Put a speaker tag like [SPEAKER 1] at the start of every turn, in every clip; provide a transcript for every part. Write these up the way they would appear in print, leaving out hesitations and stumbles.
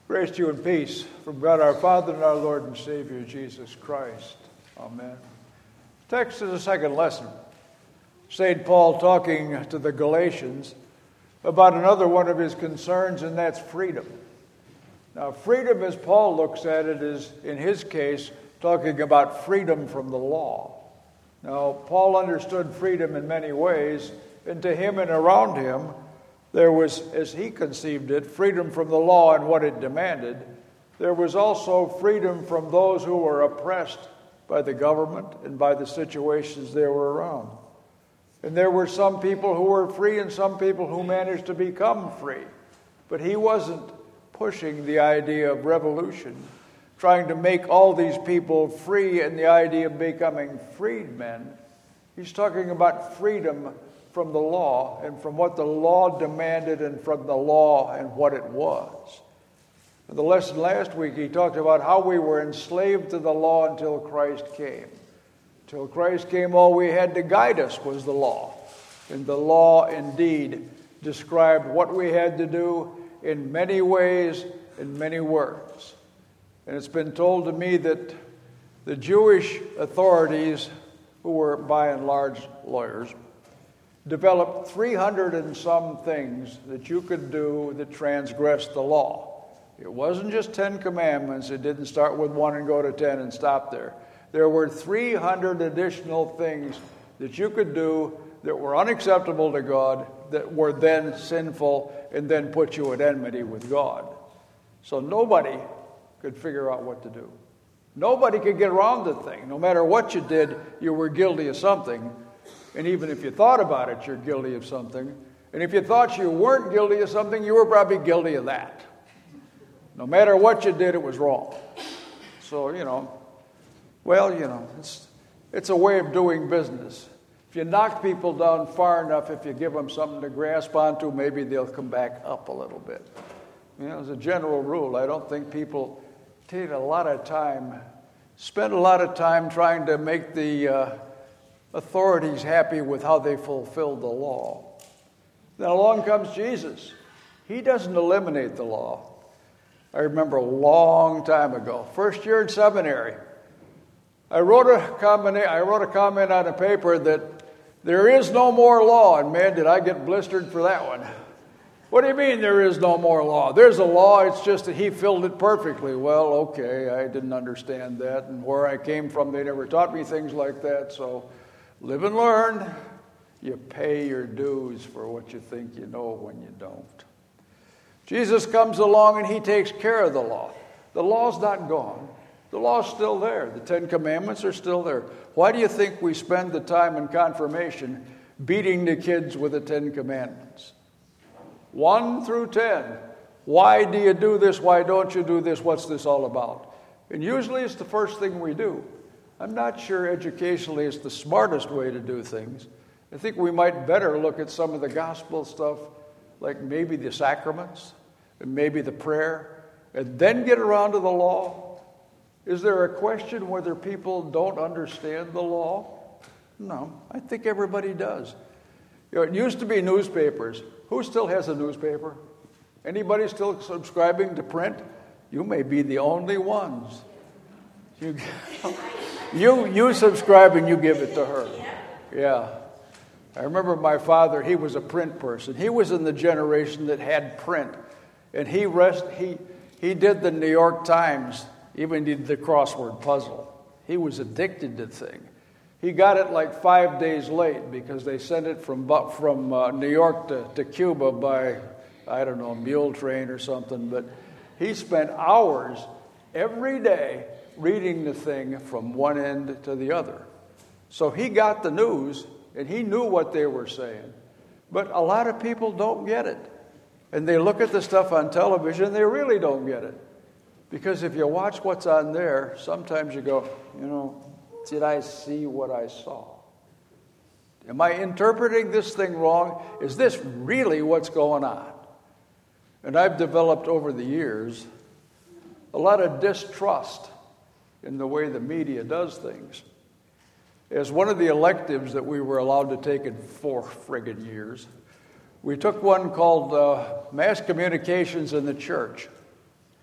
[SPEAKER 1] Grace to you and peace from God our Father and our Lord and Savior, Jesus Christ. Amen. Text is the second lesson. St. Paul talking to the Galatians about another one of his concerns, and that's freedom. Now, freedom, as Paul looks at it, is, in his case, talking about freedom from the law. Now, Paul understood freedom in many ways, and to him and around him, there was, as he conceived it, freedom from the law and what it demanded. There was also freedom from those who were oppressed by the government and by the situations they were around. And there were some people who were free and some people who managed to become free. But he wasn't pushing the idea of revolution, trying to make all these people free and the idea of becoming freedmen. He's talking about freedom from the law and from what the law demanded and from the law and what it was. In the lesson last week, he talked about how we were enslaved to the law until Christ came. Until Christ came, all we had to guide us was the law. And the law indeed described what we had to do in many ways, in many words. And it's been told to me that the Jewish authorities, who were by and large lawyers, developed 300 and some things that you could do that transgressed the law. It wasn't just 10 commandments. It didn't start with 1 and go to 10 and stop there. There were 300 additional things that you could do that were unacceptable to God, that were then sinful, and then put you at enmity with God. So nobody could figure out what to do. Nobody could get around the thing. No matter what you did, you were guilty of something. And even if you thought about it, you're guilty of something. And if you thought you weren't guilty of something, you were probably guilty of that. No matter what you did, it was wrong. So, it's a way of doing business. If you knock people down far enough, if you give them something to grasp onto, maybe they'll come back up a little bit. As a general rule, I don't think people spend a lot of time trying to make the authorities happy with how they fulfill the law. Then along comes Jesus. He doesn't eliminate the law. I remember a long time ago, first year in seminary, I wrote a comment on a paper that there is no more law, and man, did I get blistered for that one. What do you mean there is no more law? There's a law, it's just that he filled it perfectly. Well, okay, I didn't understand that, and where I came from, they never taught me things like that, so live and learn. You pay your dues for what you think you know when you don't. Jesus comes along and he takes care of the law. The law's not gone. The law's still there. The 10 Commandments are still there. Why do you think we spend the time in confirmation beating the kids with the 10 Commandments? 1 through 10. Why do you do this? Why don't you do this? What's this all about? And usually it's the first thing we do. I'm not sure educationally it's the smartest way to do things. I think we might better look at some of the gospel stuff, like maybe the sacraments and maybe the prayer, and then get around to the law. Is there a question whether people don't understand the law? No, I think everybody does. It used to be newspapers. Who still has a newspaper? Anybody still subscribing to print? You may be the only ones. You subscribe and you give it to her. Yeah. I remember my father, he was a print person. He was in the generation that had print. And he did the New York Times, even did the crossword puzzle. He was addicted to the thing. He got it like 5 days late because they sent it from New York to Cuba by, I don't know, a mule train or something. But he spent hours every day reading the thing from one end to the other. So he got the news, and he knew what they were saying. But a lot of people don't get it. And they look at the stuff on television, and they really don't get it. Because if you watch what's on there, sometimes you go, did I see what I saw? Am I interpreting this thing wrong? Is this really what's going on? And I've developed over the years a lot of distrust in the way the media does things. As one of the electives that we were allowed to take in 4 friggin' years, we took one called Mass Communications in the Church.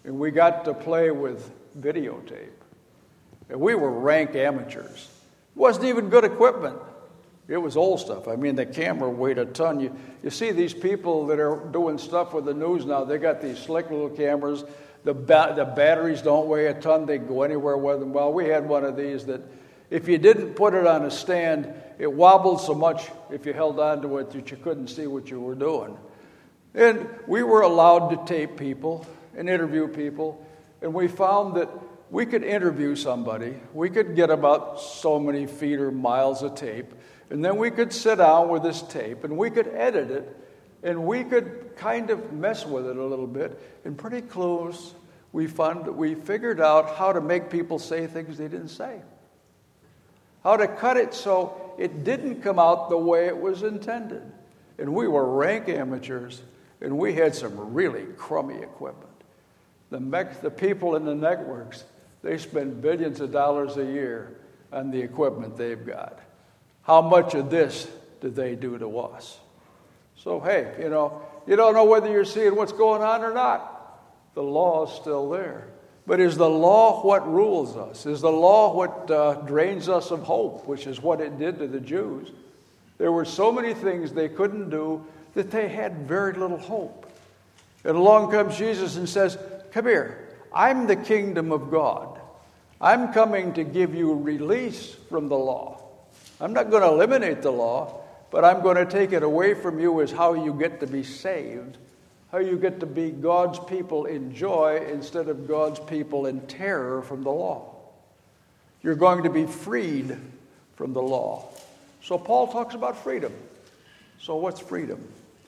[SPEAKER 1] and we got to play with videotape. And we were rank amateurs. It wasn't even good equipment. It was old stuff. I mean, the camera weighed a ton. You see these people that are doing stuff with the news now, they got these slick little cameras. The batteries don't weigh a ton. They can go anywhere with them. Well, we had one of these that if you didn't put it on a stand, it wobbled so much if you held on to it that you couldn't see what you were doing. And we were allowed to tape people and interview people, and we found that we could interview somebody. We could get about so many feet or miles of tape, and then we could sit down with this tape, and we could edit it, and we could kind of mess with it a little bit. And pretty close, we figured out how to make people say things they didn't say. How to cut it so it didn't come out the way it was intended. And we were rank amateurs, and we had some really crummy equipment. The people in the networks, they spend billions of dollars a year on the equipment they've got. How much of this do they do to us? So, hey, you don't know whether you're seeing what's going on or not. The law is still there. But is the law what rules us? Is the law what drains us of hope, which is what it did to the Jews? There were so many things they couldn't do that they had very little hope. And along comes Jesus and says, come here, I'm the kingdom of God. I'm coming to give you release from the law. I'm not going to eliminate the law, but I'm going to take it away from you as how you get to be saved, how you get to be God's people in joy instead of God's people in terror from the law. You're going to be freed from the law. So Paul talks about freedom. So what's freedom?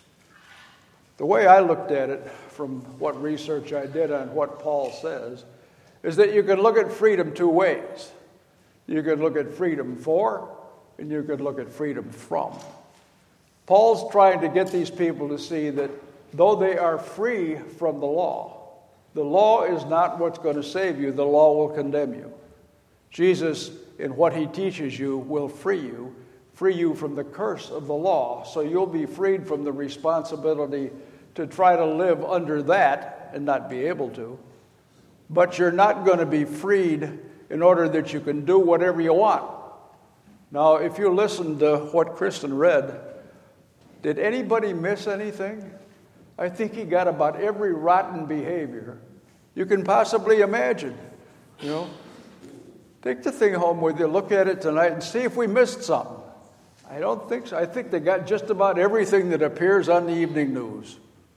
[SPEAKER 1] The way I looked at it from what research I did on what Paul says is that you can look at freedom two ways. You could look at freedom for, and you could look at freedom from. Paul's trying to get these people to see that though they are free from the law is not what's going to save you. The law will condemn you. Jesus, in what he teaches you, will free you from the curse of the law, so you'll be freed from the responsibility to try to live under that and not be able to. But you're not going to be freed in order that you can do whatever you want. Now, if you listen to what Kristen read, did anybody miss anything? I think he got about every rotten behavior you can possibly imagine. Take the thing home with you, look at it tonight, and see if we missed something. I don't think so. I think they got just about everything that appears on the evening news.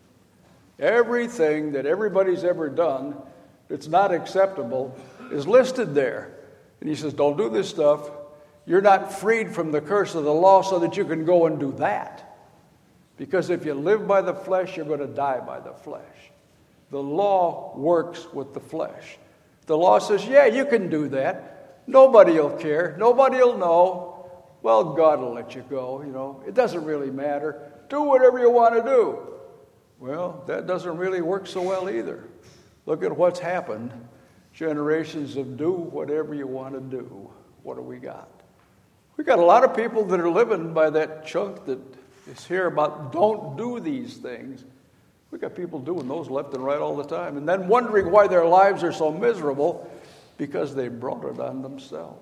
[SPEAKER 1] Everything that everybody's ever done that's not acceptable is listed there. And he says, don't do this stuff. You're not freed from the curse of the law so that you can go and do that. Because if you live by the flesh, you're going to die by the flesh. The law works with the flesh. The law says, yeah, you can do that. Nobody will care. Nobody will know. Well, God will let you go, It doesn't really matter. Do whatever you want to do. Well, that doesn't really work so well either. Look at what's happened. Generations of do whatever you want to do. What do we got? We got a lot of people that are living by that chunk that is here about don't do these things. We got people doing those left and right all the time, and then wondering why their lives are so miserable because they brought it on themselves.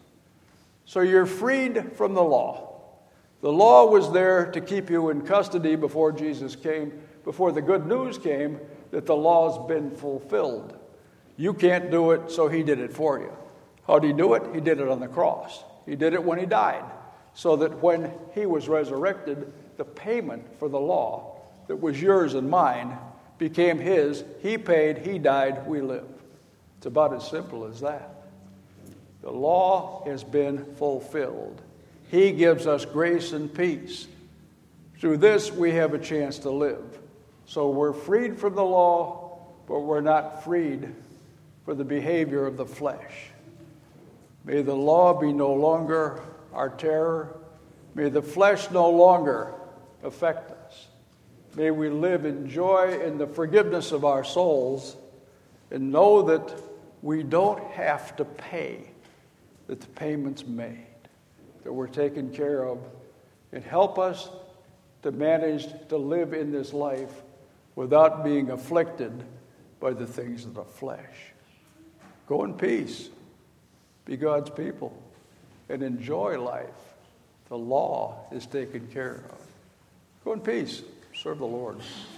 [SPEAKER 1] So you're freed from the law. The law was there to keep you in custody before Jesus came, before the good news came that the law's been fulfilled. You can't do it, so he did it for you. How did he do it? He did it on the cross. He did it when he died, so that when he was resurrected, the payment for the law that was yours and mine became his. He paid, he died, we live. It's about as simple as that. The law has been fulfilled. He gives us grace and peace. Through this, we have a chance to live. So we're freed from the law, but we're not freed for the behavior of the flesh. May the law be no longer our terror. May the flesh no longer affect us. May we live in joy in the forgiveness of our souls and know that we don't have to pay, that the payment's made, that we're taken care of, and help us to manage to live in this life without being afflicted by the things of the flesh. Go in peace. Be God's people. And enjoy life. The law is taken care of. Go in peace. Serve the Lord.